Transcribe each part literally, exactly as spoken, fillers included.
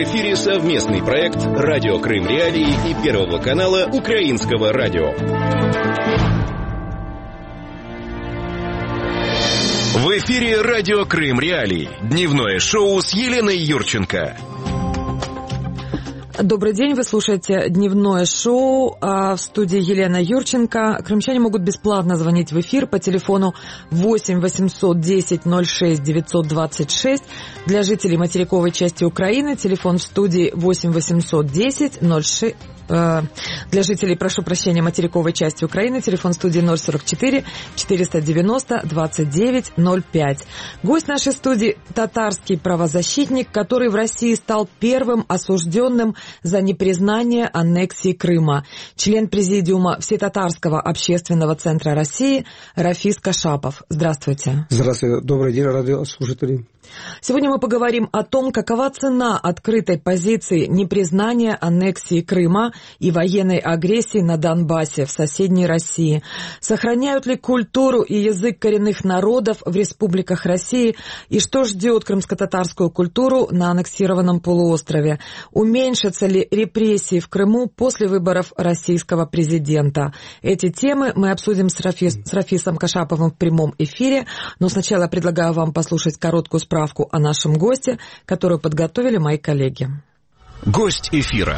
В эфире совместный проект «Радио Крым Реалии» и Первого канала Украинского радио. В эфире «Радио Крым Реалии». Дневное шоу с Еленой Юрченко. Добрый день, вы слушаете дневное шоу, а в студии Елена Юрченко. Крымчане могут бесплатно звонить в эфир по телефону восемь восемьсот десять ноль шесть девятьсот двадцать шесть. Для жителей материковой части Украины телефон в студии восемь восемьсот десять ноль шесть. Для жителей, прошу прощения, материковой части Украины телефон студии ноль сорок четыре четыреста девяносто двадцать девять ноль пять. Гость нашей студии – татарский правозащитник, который в России стал первым осужденным за непризнание аннексии Крыма. Член президиума Всетатарского общественного центра России Рафис Кашапов. Здравствуйте. Здравствуйте. Добрый день, радиослушатели. Сегодня мы поговорим о том, какова цена открытой позиции непризнания аннексии Крыма и военной агрессии на Донбассе в соседней России. Сохраняют ли культуру и язык коренных народов в республиках России? И что ждет крымско-татарскую культуру на аннексированном полуострове? Уменьшатся ли репрессии в Крыму после выборов российского президента? Эти темы мы обсудим с, Рафис, с Рафисом Кашаповым в прямом эфире. Но сначала предлагаю вам послушать короткую справку о нашем госте, которую подготовили мои коллеги. Гость эфира.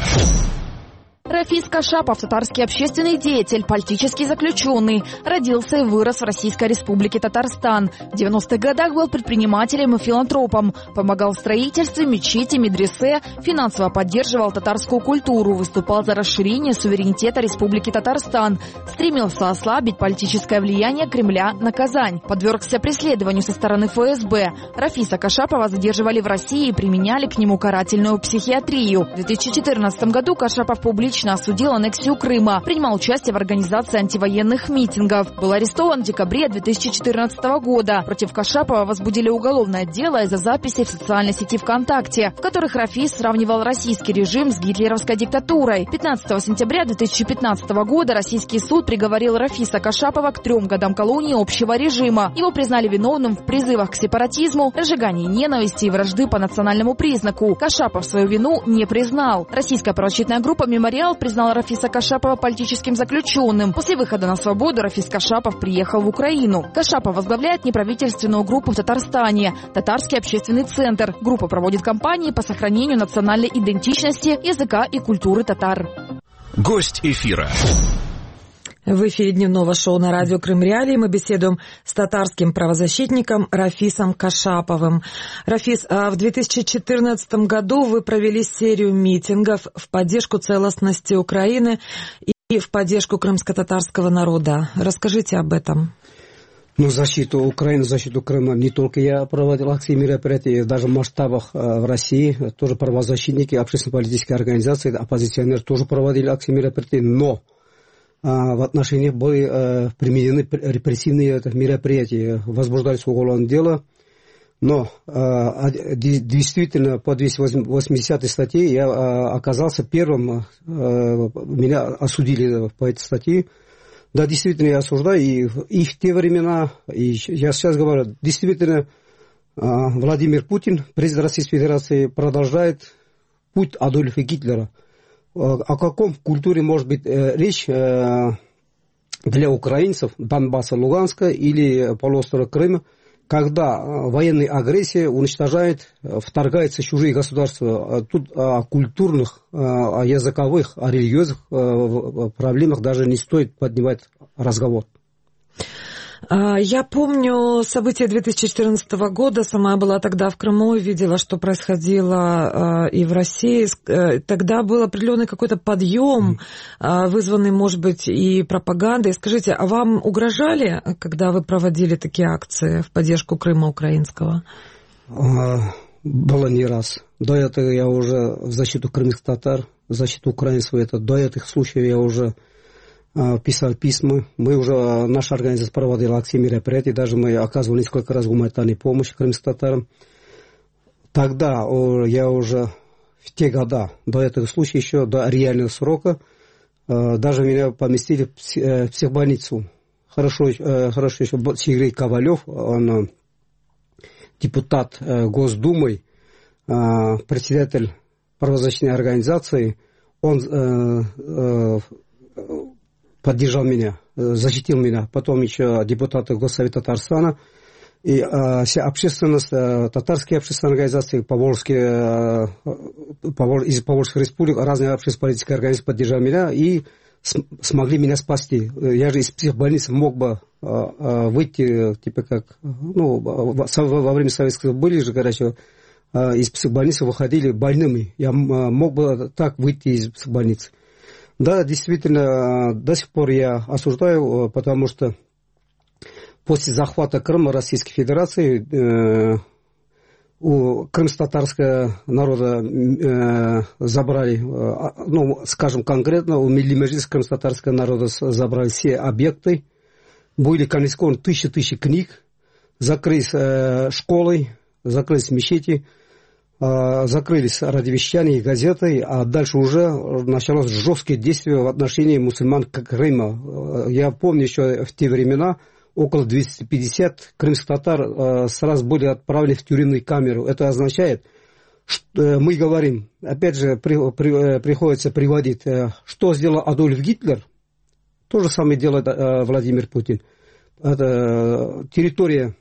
Рафис Кашапов, татарский общественный деятель, политический заключенный. Родился и вырос в Российской Республике Татарстан. В девяностых годах был предпринимателем и филантропом. Помогал в строительстве мечети, медресе, финансово поддерживал татарскую культуру, выступал за расширение суверенитета Республики Татарстан. Стремился ослабить политическое влияние Кремля на Казань. Подвергся преследованию со стороны эф эс бэ. Рафиса Кашапова задерживали в России и применяли к нему карательную психиатрию. В две тысячи четырнадцатом году Кашапов публично осудил аннексию Крыма, принимал участие в организации антивоенных митингов. Был арестован в декабре две тысячи четырнадцатого года. Против Кашапова возбудили уголовное дело из-за записей в социальной сети ВКонтакте, в которых Рафис сравнивал российский режим с гитлеровской диктатурой. пятнадцатого сентября две тысячи пятнадцатого года российский суд приговорил Рафиса Кашапова к трем годам колонии общего режима. Его признали виновным в призывах к сепаратизму, разжигании ненависти и вражды по национальному признаку. Кашапов свою вину не признал. Российская правозащитная группа «Мемориал» признал Рафиса Кашапова политическим заключенным. После выхода на свободу Рафис Кашапов приехал в Украину. Кашапов возглавляет неправительственную группу в Татарстане – Татарский общественный центр. Группа проводит кампании по сохранению национальной идентичности, языка и культуры татар. Гость эфира. В эфире дневного шоу на радио Крым Реалии мы беседуем с татарским правозащитником Рафисом Кашаповым. Рафис, а в две тысячи четырнадцатом году вы провели серию митингов в поддержку целостности Украины и в поддержку крымско-татарского народа. Расскажите об этом. Ну, защиту Украины, защиту Крыма не только я проводил акции, мероприятия, даже в масштабах э, в России, тоже правозащитники, общественно-политические организации, оппозиционеры тоже проводили акции, мероприятия, но в отношении были э, применены репрессивные мероприятия, возбуждались уголовное дело, но э, действительно по двести восьмидесятой статье я э, оказался первым, э, меня осудили по этой статье. Да, действительно я осуждаю, и, и в те времена, и я сейчас говорю, действительно э, Владимир Путин, президент Российской Федерации, продолжает путь Адольфа Гитлера. О каком культуре может быть э, речь э, для украинцев Донбасса, Луганска или полуострова Крыма, когда э, военная агрессия уничтожает, э, вторгается в чужие государства? Тут о культурных, э, о языковых, о религиозных э, проблемах даже не стоит поднимать разговор. Я помню события две тысячи четырнадцатого года, сама была тогда в Крыму и видела, что происходило и в России. Тогда был определенный какой-то подъем, вызванный, может быть, и пропагандой. Скажите, а вам угрожали, когда вы проводили такие акции в поддержку Крыма украинского? Было не раз. До этого я уже в защиту крымских татар, в защиту украинцев, это, до этих случаев я уже писал письма. Мы уже, наша организация проводила акции, мероприятия, даже мы оказывали несколько раз гуманитарную помощь крымским татарам. Тогда я уже в те года, до этого случая, еще до реального срока, даже меня поместили в психбольницу. Хорошо, хорошо еще Сергей Ковалев, он депутат Госдумы, председатель правозащитной организации, он э, э, поддержал меня, защитил меня. Потом еще депутаты Госсовета Татарстана. И э, вся общественность, э, татарские общественные организации, поволжские, э, поволж, из Поволжской республики, разные общественно-политические организации поддержали меня и с, смогли меня спасти. Я же из психбольницы мог бы э, э, выйти, типа как, ну, во, во время советского были же, короче, э, из психбольницы выходили больными. Я э, мог бы так выйти из психбольницы. Да, действительно, до сих пор я осуждаю, потому что после захвата Крыма Российской Федерации э, у крымско-татарского народа э, забрали, э, ну, скажем конкретно, у Милли Меджлиса крымско-татарского народа забрали все объекты, были конфискованы тысячи тысяч книг, закрылись э, школы, закрылись мечети, э, закрылись радиовещания и газеты, а дальше уже началось жесткие действия в отношении мусульман Крыма. Я помню еще в те времена, около двести пятьдесят крымских татар э, сразу были отправлены в тюремную камеру. Это означает, что э, мы говорим, опять же, при, при, э, приходится приводить, э, что сделал Адольф Гитлер, то же самое делает э, Владимир Путин. Это э, территория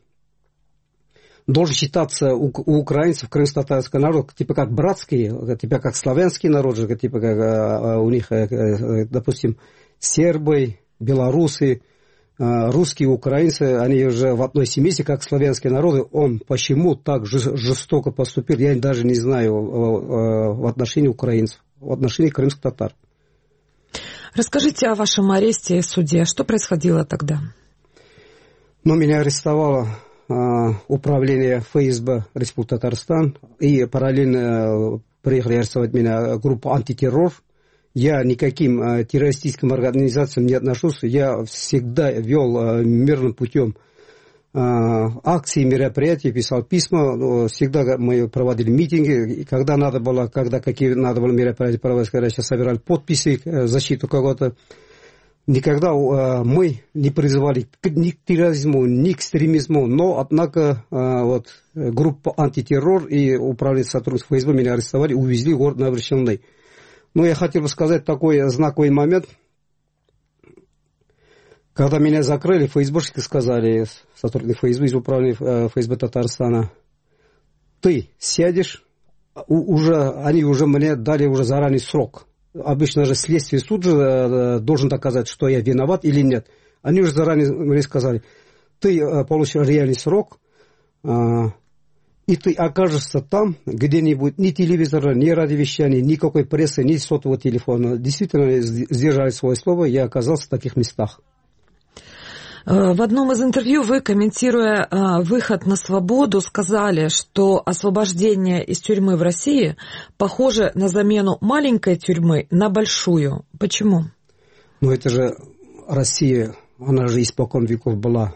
должен считаться у, у украинцев, крымско-татарский народ, типа как братский, типа как славянский народ, типа как э, у них, э, э, допустим, сербы, белорусы, русские, украинцы, они уже в одной семье, как славянские народы. Он почему так жестоко поступил, я даже не знаю в отношении украинцев, в отношении крымских татар. Расскажите о вашем аресте и суде. Что происходило тогда? Ну, меня арестовало э, управление эф эс бэ Республики Татарстан, и параллельно приехали арестовать меня группа антитеррор. Я никаким э, террористическим организациям не отношусь. Я всегда вел э, мирным путем э, акции, мероприятия, писал письма. Э, всегда мы проводили митинги. И когда надо было, когда какие надо было мероприятия проводить, когда собирали подписи, э, защиту кого-то. Никогда э, мы не призывали ни к терроризму, ни к экстремизму. Но, однако, э, вот, группа антитеррор и управление сотрудников эф эс бэ меня арестовали, увезли в город Набережный Челны. Ну, я хотел бы сказать такой знаковый момент. Когда меня закрыли, эф эс бэшники сказали, сотрудники эф эс бэ из управления эф эс бэ Татарстана, ты сядешь, уже, они уже мне дали уже заранее срок. Обычно же следствие суд же должен доказать, что я виноват или нет. Они уже заранее мне сказали, ты получишь реальный срок, и ты окажешься там, где не будет ни телевизора, ни радиовещания, никакой прессы, ни сотового телефона. Действительно, сдержали свое слово, я оказался в таких местах. В одном из интервью вы, комментируя выход на свободу, сказали, что освобождение из тюрьмы в России похоже на замену маленькой тюрьмы на большую. Почему? Ну, это же Россия, она же испокон веков была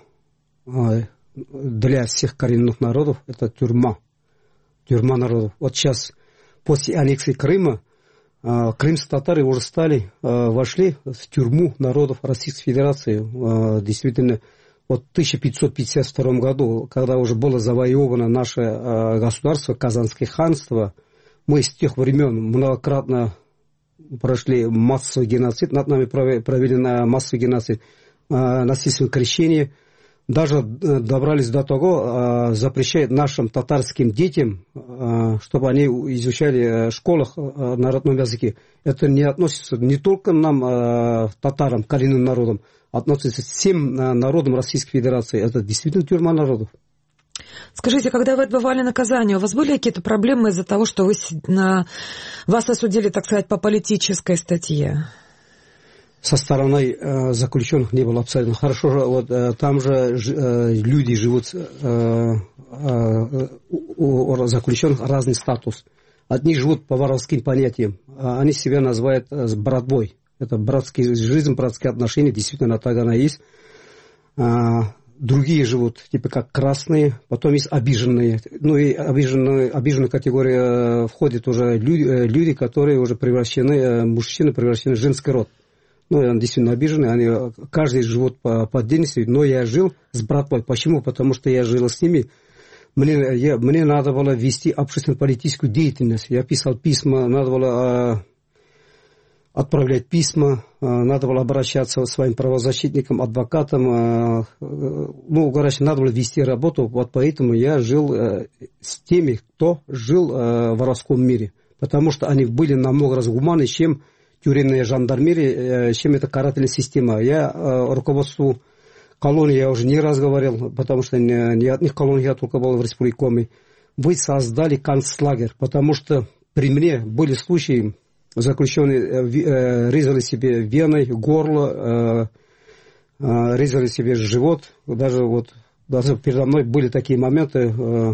для всех коренных народов, это тюрьма. Тюрьма народов. Вот сейчас, после аннексии Крыма, крымские татары уже стали, вошли в тюрьму народов Российской Федерации. Действительно, вот в тысяча пятьсот пятьдесят втором году, когда уже было завоевано наше государство, Казанское ханство, мы с тех времен многократно прошли массовый геноцид, над нами провели массовый геноцид, насильственное крещение. Даже добрались до того, запрещают нашим татарским детям, чтобы они изучали в школах на родном языке. Это не относится не только нам, татарам, коренным народам, относится всем народам Российской Федерации. Это действительно тюрьма народов. Скажите, когда вы отбывали наказание, у вас были какие-то проблемы из-за того, что вы, на, вас осудили, так сказать, по политической статье? Со стороны э, заключенных не было абсолютно хорошо. Вот, э, там же э, люди живут, э, э, у, у заключенных разный статус. Одни живут по воровским понятиям, а они себя называют э, братвой. Это братская жизнь, братские отношения, действительно так она есть. А, другие живут типа как красные, потом есть обиженные. Ну и обиженные, обиженную категорию входят уже люди, люди, которые уже превращены, мужчины превращены в женский род. Ну, они действительно обижены, они, каждый живут по, по отдельности, но я жил с братвой. Почему? Потому что я жил с ними мне, я, мне надо было вести общественно-политическую деятельность. Я писал письма, надо было отправлять письма, надо было обращаться к своим правозащитникам, адвокатам. Ну, короче, надо было вести работу. Вот поэтому я жил с теми, кто жил в воровском мире. Потому что они были намного раз гуманнее, чем тюремная жандармерия, чем эта карательная система. Я руководству колонии, я уже не раз говорил, потому что не, не от них колонии, я только был в Республике Коми. Вы создали концлагерь, потому что при мне были случаи, заключенные резали себе вены, горло, резали себе живот. Даже вот даже передо мной были такие моменты,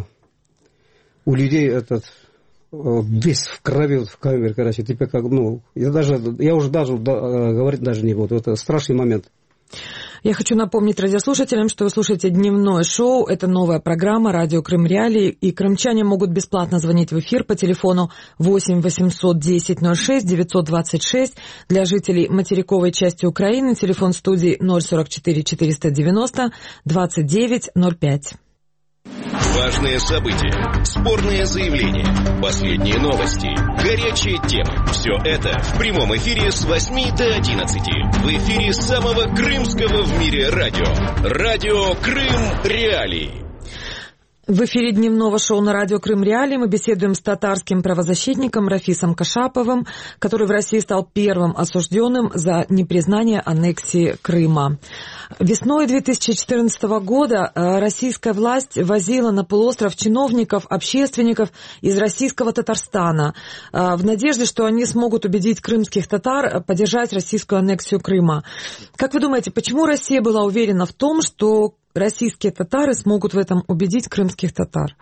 у людей этот весь в крови, в камере, короче, типа как, ну, я даже, я уже даже говорить даже не буду. Это страшный момент. Я хочу напомнить радиослушателям, что вы слушаете дневное шоу. Это новая программа «Радио Крым Реалии». И крымчане могут бесплатно звонить в эфир по телефону восемь восемьсот десять ноль шесть девятьсот двадцать шесть. Для жителей материковой части Украины телефон студии ноль сорок четыре четыреста девяносто двадцать девять ноль пять. Важные события, спорные заявления, последние новости, горячие темы. Все это в прямом эфире с восьми до одиннадцати. В эфире самого крымского в мире радио. Радио Крым Реалии. В эфире дневного шоу на радио Крым Реалии мы беседуем с татарским правозащитником Рафисом Кашаповым, который в России стал первым осужденным за непризнание аннексии Крыма. Весной две тысячи четырнадцатого года российская власть возила на полуостров чиновников, общественников из российского Татарстана в надежде, что они смогут убедить крымских татар поддержать российскую аннексию Крыма. Как вы думаете, почему Россия была уверена в том, что российские татары смогут в этом убедить крымских татар?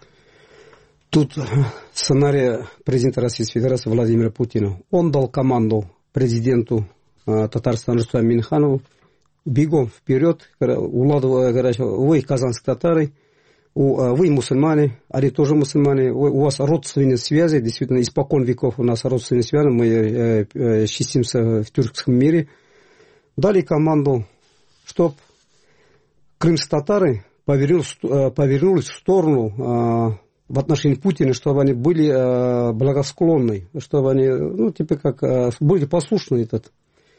Тут сценарий президента Российской Федерации Владимира Путина. Он дал команду президенту Татарстана Рустаму Минниханову: бегом вперед, вы казанские татары, вы мусульмане, они тоже мусульмане, у вас родственные связи, действительно, испокон веков у нас родственные связи, мы числимся в тюркском мире. Дали команду, чтобы крымские татары повернулись, повернулись в сторону в отношении Путина, чтобы они были благосклонны, чтобы они, ну, типа как, были послушны этот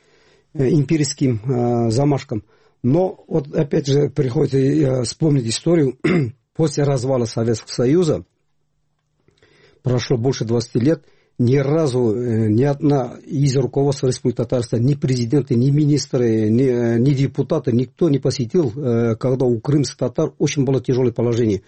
имперским замашкам. Но вот опять же приходится вспомнить историю. После развала Советского Союза прошло больше двадцати лет, ни разу ни одна из руководства Республики Татарстан, ни президенты, ни министры, ни, ни депутаты, никто не посетил, когда у крымских татар очень было тяжелое положение.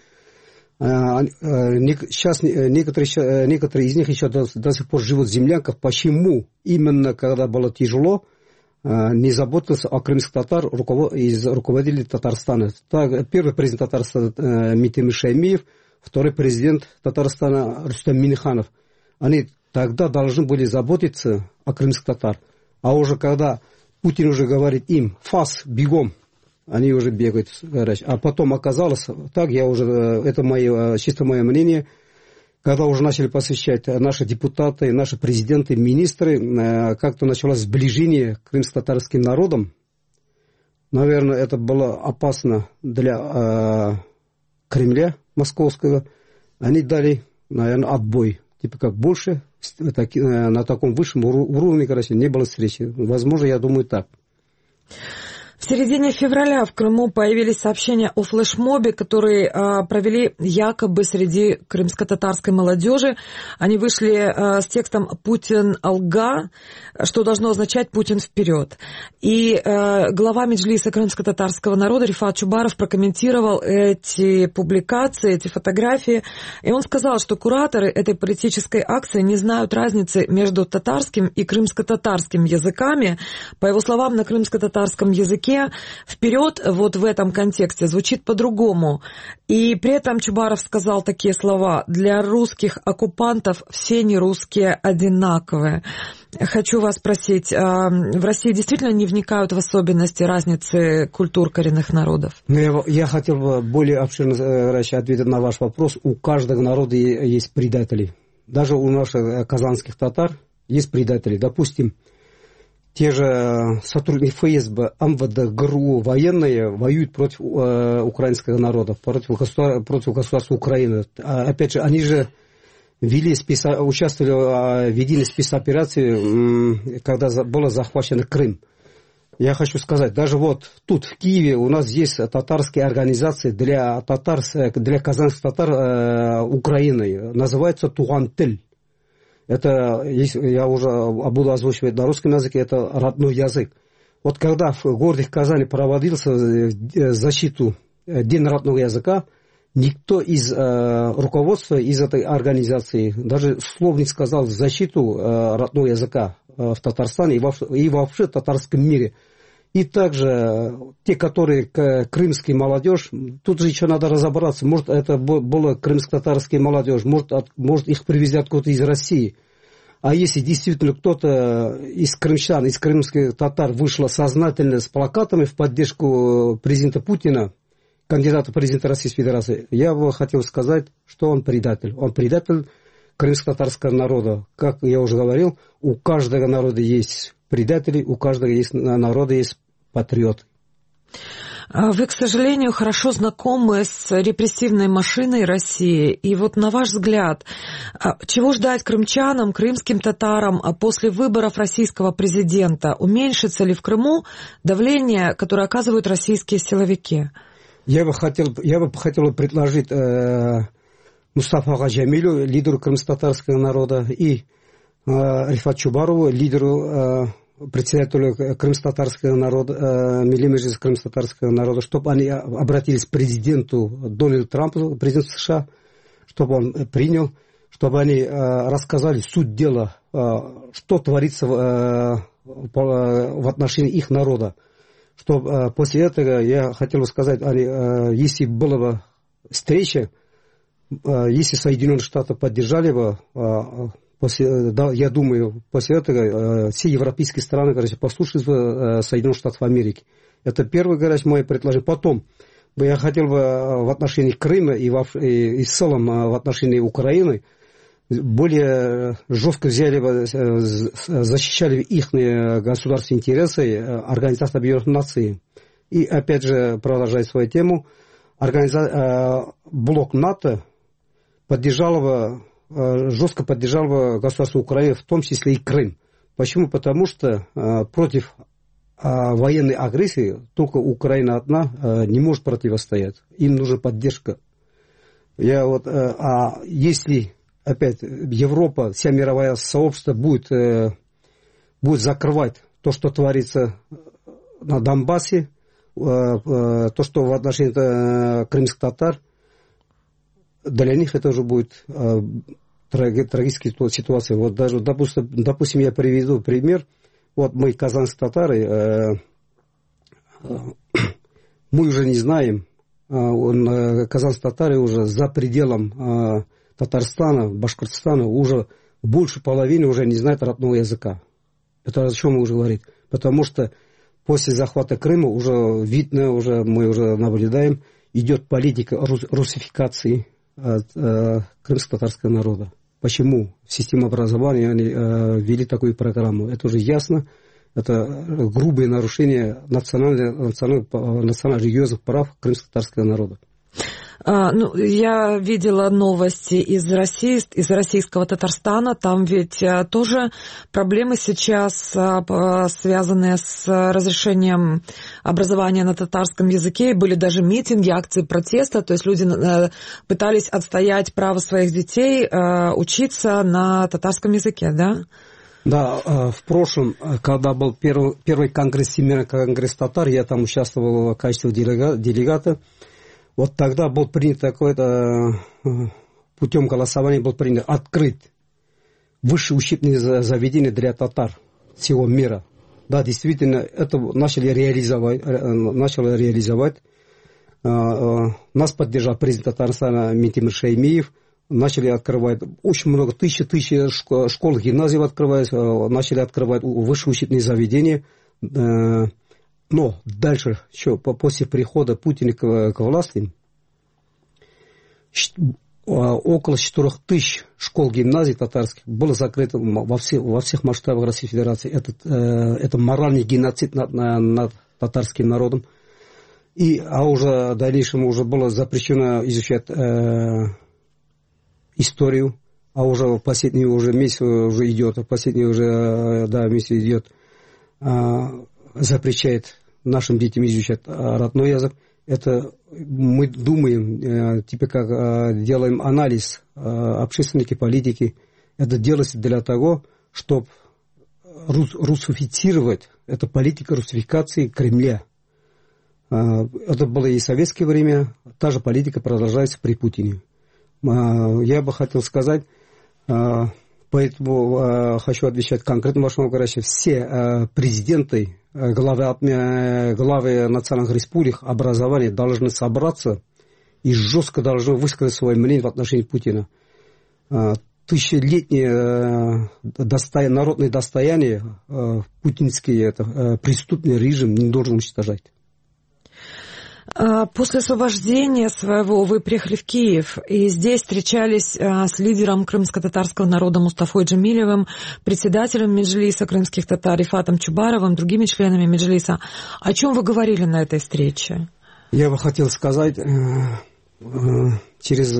Сейчас некоторые, некоторые из них еще до, до сих пор живут в землянках. Почему именно когда было тяжело, не заботился о крымских татар из руководителей Татарстана? Так, первый президент Татарстана Митимир Шаймиев, второй президент Татарстана Рустам Минниханов. Они тогда должны были заботиться о крымских татар. А уже когда Путин уже говорит им: фас, бегом, они уже бегают. А потом оказалось, так я уже, это мое, чисто мое мнение, когда уже начали посвящать наши депутаты, наши президенты, министры, как-то началось сближение крымско-татарским народом. Наверное, это было опасно для Кремля московского. Они дали, наверное, отбой. Типа как больше на таком высшем уровне, короче, не было встречи. Возможно, я думаю, так. В середине февраля в Крыму появились сообщения о флешмобе, которые э, провели якобы среди крымско-татарской молодежи. Они вышли э, с текстом «Путин алга», что должно означать «Путин вперед». И э, глава Меджлиса крымско-татарского народа Рифат Чубаров прокомментировал эти публикации, эти фотографии. И он сказал, что кураторы этой политической акции не знают разницы между татарским и крымско-татарским языками. По его словам, на крымско-татарском языке вперед вот в этом контексте звучит по-другому. И при этом Чубаров сказал такие слова: для русских оккупантов все нерусские одинаковые. Хочу вас спросить, в России действительно не вникают в особенности разницы культур коренных народов? Я, я хотел бы более обширно ответить на ваш вопрос. У каждого народа есть предатели. Даже у наших казанских татар есть предатели. Допустим, те же сотрудники эф эс бэ, эм вэ дэ, гэ эр у, военные воюют против э, украинского народа, против, государ... против государства Украины. А, опять же, они же вели спеца... участвовали в ведении спецоперации, когда было захвачен Крым. Я хочу сказать, даже вот тут, в Киеве, у нас есть татарские организации для татар, для казанских татар э, Украины. Называется Тугантель. Это, я уже буду озвучивать на русском языке, это родной язык. Вот когда в городе Казани проводился защиту День родного языка, никто из э, руководства, из этой организации даже слов не сказал в защиту э, родного языка э, в Татарстане и, во, и вообще в татарском мире. И также те, которые крымские молодежь, тут же еще надо разобраться, может это была крымско-татарская молодежь, может, от, может их привезли откуда-то из России. А если действительно кто-то из крымчан, из крымских татар вышел сознательно с плакатами в поддержку президента Путина, кандидата в президента Российской Федерации, я бы хотел сказать, что он предатель. Он предатель крымско-татарского народа. Как я уже говорил, у каждого народа есть предатели, у каждого есть, народа есть патриоты. Вы, к сожалению, хорошо знакомы с репрессивной машиной России. И вот на ваш взгляд, чего ждать крымчанам, крымским татарам после выборов российского президента? Уменьшится ли в Крыму давление, которое оказывают российские силовики? Я бы хотел, я бы хотел предложить э, Мустафа Джамилю, лидеру крымско-татарского народа, и э, Рифат Чубарову, лидеру, э, председателю крымско-татарского народа, э, Милли Меджлиса крымско-татарского народа, чтобы они обратились к президенту Дональду Трампу, президенту США, чтобы он принял, чтобы они э, рассказали суть дела, э, что творится э, по, в отношении их народа. Что э, после этого я хотел бы сказать, они, э, если была бы встреча, э, если Соединенные Штаты поддержали бы, э, после, да, я думаю, после этого э, все европейские страны, короче, послушались бы э, Соединенных Штатов Америки. Это первое, короче, мое предложение. Потом я хотел бы в отношении Крыма и, в, и, и в целом в отношении Украины более жестко взяли бы, защищали их государственные интересы Организации Объединенных Наций. И опять же, продолжая свою тему, организа... блок НАТО поддержал бы, жестко поддержал бы государство Украины, в том числе и Крым. Почему? Потому что против военной агрессии только Украина одна не может противостоять. Им нужна поддержка. Я вот, а если опять Европа, вся мировая сообщество будет, э, будет закрывать то, что творится на Донбассе, э, э, то, что в отношении э, крымских татар, для них это уже будет э, трагическая ситуация. Вот даже, допустим, допустим, я приведу пример. Вот мы, казанские татары, э, э, мы уже не знаем, э, э, казанские татары уже за пределом э, Татарстана, Башкортостана уже больше половины уже не знает родного языка. Это о чем мы уже говорим? Потому что после захвата Крыма уже видно, уже мы уже наблюдаем, идет политика русификации э, э, крымско-татарского народа. Почему в системе образования они э, ввели такую программу? Это уже ясно. Это грубое нарушение национальных, национальных, национально-религиозных прав крымско-татарского народа. А, ну, я видела новости из России, из российского Татарстана. Там ведь а, тоже проблемы сейчас, а, связанные с разрешением образования на татарском языке. Были даже митинги, акции протеста. То есть люди а, пытались отстоять право своих детей а, учиться на татарском языке, да? Да, в прошлом, когда был первый, первый конгресс, Всемирный конгресс татар, я там участвовал в качестве делегата. Вот тогда был принят такой-то, путем голосования был принят открыть высшие учебные заведения для татар всего мира. Да, действительно, это начали реализовать. Начали реализовать. Нас поддержал президент Татарстана Ментимир Шаймиев. Начали открывать очень много, тысячи, тысячи школ, гимназий открывать, начали открывать высшие учебные заведения. Но дальше, еще после прихода Путина к, к власти, около четырех тысяч школ-гимназий татарских было закрыто во всех, во всех масштабах Российской Федерации. Это, это моральный геноцид над, над татарским народом. И, а уже в дальнейшем уже было запрещено изучать э, историю, а уже в последний уже месяц уже идет, в последний уже да, месяц идет, э, запрещает нашим детям изучать родной язык. Это мы думаем, э, типа как э, делаем анализ э, общественной политики. Это делается для того, чтобы рус, русифицировать, это политика русификации Кремля. Это было и в советское время, та же политика продолжается при Путине. Я бы хотел сказать, поэтому хочу отвечать конкретно вашему вопросу. Все президенты, главы, главы национальных республик, образования должны собраться и жестко должны высказать свое мнение в отношении Путина. Тысячелетнее достояние, народное достояние путинский это, преступный режим не должен уничтожать. После освобождения своего вы приехали в Киев, и здесь встречались с лидером крымско-татарского народа Мустафой Джемилевым, председателем Меджлиса крымских татар Рифатом Чубаровым, другими членами Меджлиса. О чем вы говорили на этой встрече? Я бы хотел сказать, через,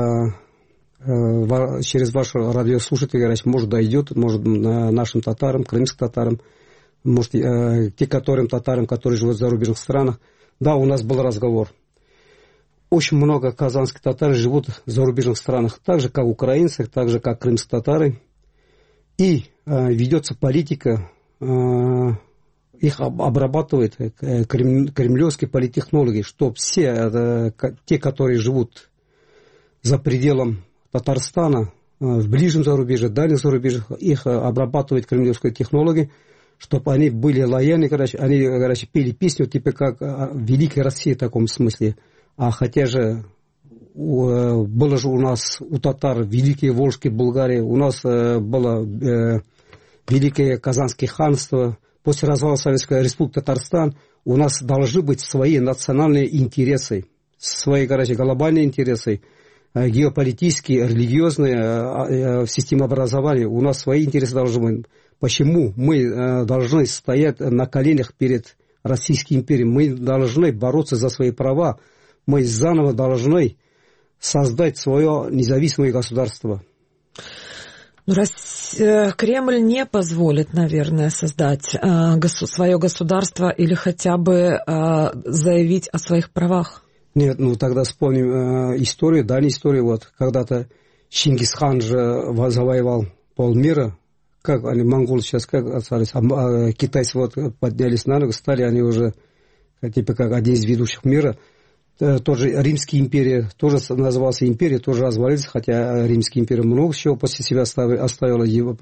через ваши радиослушатели, может, дойдет, может, нашим татарам, крымским татарам, может, те которым татарам, которые живут в зарубежных странах. Да, у нас был разговор. Очень много казанских татар живут в зарубежных странах, так же, как украинцы, так же, как крымские татары. И э, ведется политика, э, их обрабатывают э, кремлевские политтехнологи, что все э, те, которые живут за пределом Татарстана, э, в ближнем зарубежье, дальних зарубежьях, их э, обрабатывают кремлевские технологии, чтобы они были лояльны, короче, они, короче, пели песню, типа как «Великая Россия» в таком смысле. А хотя же было же у нас, у татар, Великие Волжские Булгарии, у нас было э, Великое Казанское ханство, после развала Советской Республики Татарстан у нас должны быть свои национальные интересы, свои, короче, глобальные интересы, геополитические, религиозные, в системе образования. У нас свои интересы должны быть. Почему мы э, должны стоять на коленях перед Российской империей? Мы должны бороться за свои права. Мы заново должны создать свое независимое государство. Ну, раз, э, Кремль не позволит, наверное, создать э, госу- свое государство или хотя бы э, заявить о своих правах. Нет, ну тогда вспомним э, историю, дальнюю историю. Вот когда-то Чингисхан же завоевал полмира. Как они, монголы сейчас как остались, а, а китайцы вот поднялись на ноги, стали они уже типа как один из ведущих мира. Тоже Римская империя, тоже назывался империей, тоже развалилась, хотя Римская империя много чего после себя оставила, оставила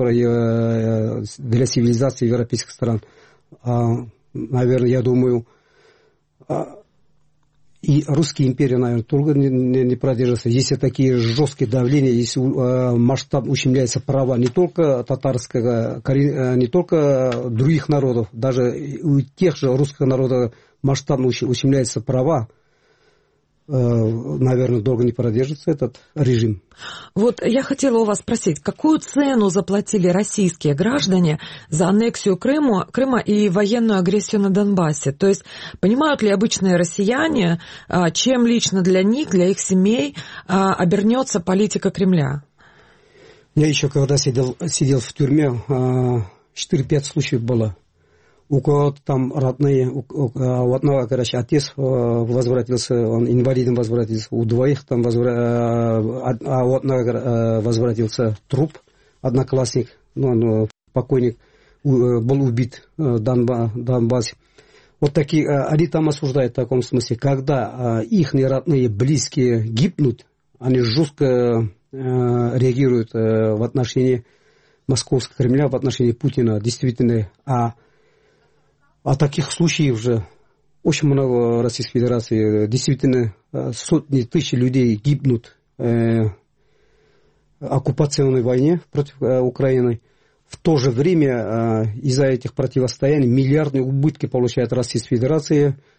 для цивилизации европейских стран. А, наверное, я думаю, а, и Русская империя, наверное, тоже не, не, не продержится. Если такие жесткие давления, если э, масштаб ущемляется права не только татарского, не только других народов, даже у тех же русских народов масштабно ущемляются права, наверное, долго не продержится этот режим. Вот я хотела у вас спросить, какую цену заплатили российские граждане за аннексию Крыма, Крыма и военную агрессию на Донбассе? То есть понимают ли обычные россияне, чем лично для них, для их семей обернется политика Кремля? Я еще когда сидел, сидел в тюрьме, четыре-пять случаев было. У кого-то там родные, у, у, у одного, короче, отец возвратился, он инвалидом возвратился, у двоих там возвра... а у одного возвратился труп, одноклассник, ну, он, покойник, был убит в Донбассе. Вот такие, они там осуждают в таком смысле, когда их родные, близкие гибнут, они жестко реагируют в отношении Московского Кремля, в отношении Путина, действительно, а А таких случаев уже очень много в Российской Федерации. Действительно, сотни тысяч людей гибнут в оккупационной войне против Украины. В то же время из-за этих противостояний миллиардные убытки получает Российская Федерация.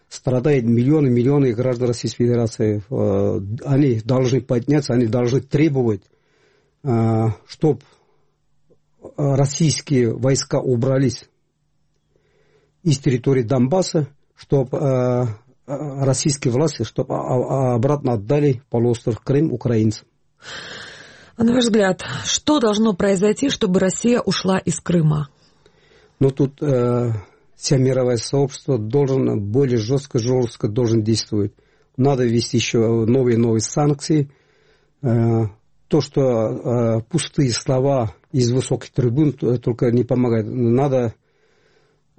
страдают миллионы, миллионы граждан Российской Федерации. Они должны подняться, они должны требовать, чтобы российские войска убрались из территории Донбасса, чтобы российские власти чтобы обратно отдали полуостров Крым украинцам. А на ваш взгляд, что должно произойти, чтобы Россия ушла из Крыма? Ну, тут э, вся мировое сообщество должно более жестко, жестко должен действовать. Надо ввести еще новые новые санкции. Э, то, что э, пустые слова из высоких трибун только не помогает. Надо э,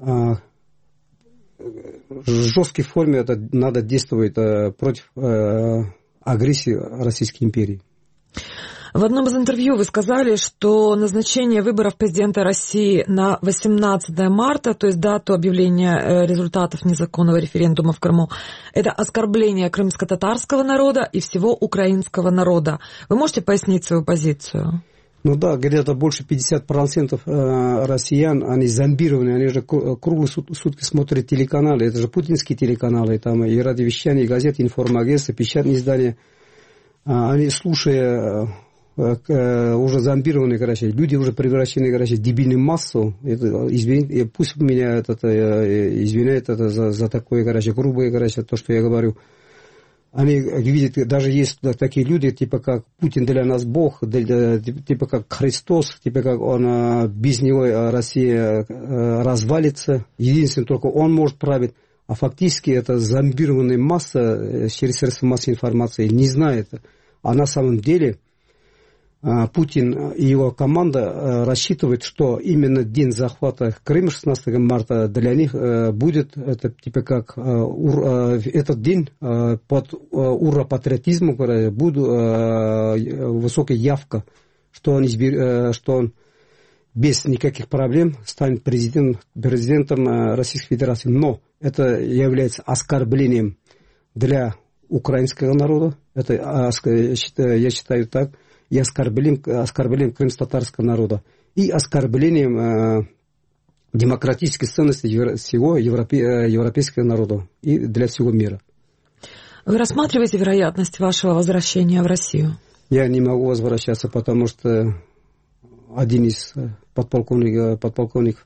в жесткой форме это надо действовать э, против э, агрессии Российской империи. В одном из интервью вы сказали, что назначение выборов президента России на восемнадцатое марта, то есть дату объявления результатов незаконного референдума в Крыму, это оскорбление крымско-татарского народа и всего украинского народа. Вы можете пояснить свою позицию? Ну да, где-то больше пятьдесят процентов россиян, они зомбированы, они же круглые сутки смотрят телеканалы, это же путинские телеканалы, там и радиовещание, и газеты, информагентства, печатные издания. Они, слушая уже зомбированные, короче, люди уже превращены, короче, в дебильную массу. Это, извините, пусть меня это, извиняют это за, за такое, короче, грубое, короче, то, что я говорю. Они видят, даже есть такие люди, типа как Путин для нас Бог, для, типа как Христос, типа как он, без него Россия развалится. Единственное, только он может править. А фактически это зомбированная масса через средства массовой информации не знает. А на самом деле Путин и его команда рассчитывают, что именно день захвата Крыма шестнадцатого марта для них будет это типа как этот день под ура патриотизму будет высокая явка, что он, избер, что он без никаких проблем станет президентом, президентом Российской Федерации. Но это является оскорблением для украинского народа. Это я считаю, я считаю так. И оскорблением, оскорблением крымско-татарского народа. И оскорблением э, демократической ценности всего европе, европейского народа и для всего мира. Вы рассматриваете вероятность вашего возвращения в Россию? Я не могу возвращаться, потому что один из подполковников, подполковник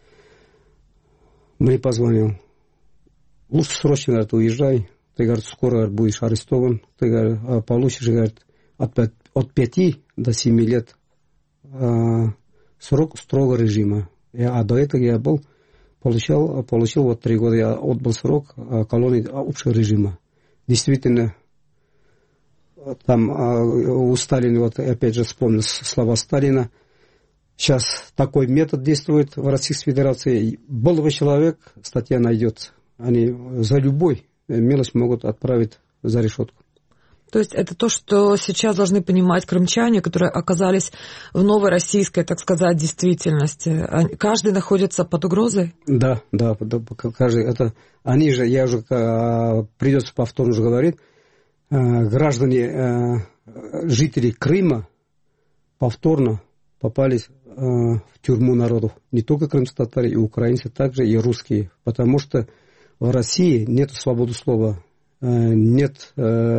мне позвонил. Лучше срочно, говорит, уезжай. Ты, говорит, скоро будешь арестован. Ты, говорит, получишь, говорит, от от пяти до семи лет э, срок строгого режима. Я, а до этого я был, получал, получил вот три года, я отбыл срок э, колонии общего режима. Действительно, там э, у Сталина, вот опять же вспомнил слова Сталина, сейчас такой метод действует в Российской Федерации. Был бы человек, статья найдется. Они за любой мелочь могут отправить за решетку. То есть это то, что сейчас должны понимать крымчане, которые оказались в новой российской, так сказать, действительности. Каждый находится под угрозой? Да, да, каждый. Это, они же, я уже придется повторно уже говорить, граждане, жители Крыма повторно попали в тюрьму народов. Не только крымско-татары, и украинцы, также и русские. Потому что в России нет свободы слова, нет...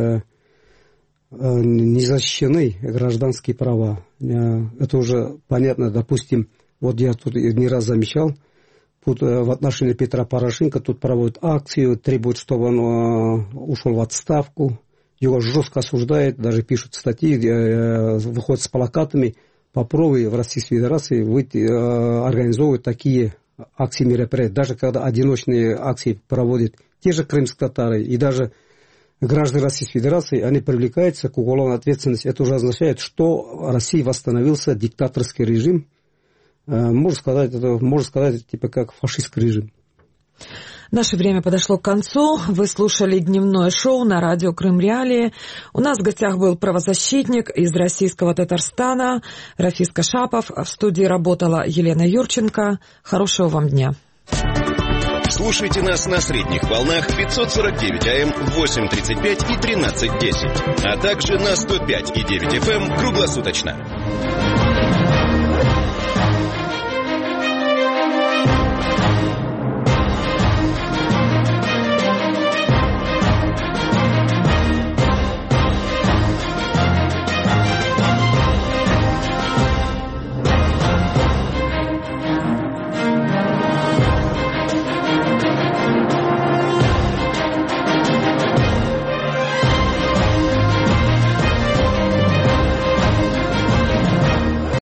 не защищены гражданские права. Это уже понятно. Допустим, вот я тут не раз замечал, тут в отношении Петра Порошенко тут проводят акцию, требуют, чтобы он ушел в отставку. Его жестко осуждают, даже пишут статьи, выходят с плакатами. Попробуй в Российской Федерации выйти, организовывать такие акции, мероприятия. Даже когда одиночные акции проводят те же крымские татары и даже граждане Российской Федерации, они привлекаются к уголовной ответственности. Это уже означает, что России восстановился диктаторский режим. Можно сказать, это, можно сказать, типа как фашистский режим. Наше время подошло к концу. Вы слушали дневное шоу на радио Крым Реалии. У нас в гостях был правозащитник из российского Татарстана Рафис Кашапов. В студии работала Елена Юрченко. Хорошего вам дня. Слушайте нас на средних волнах пятьсот сорок девять АМ, восемь тридцать пять и тринадцать десять, а также на сто пять и девять эф эм круглосуточно.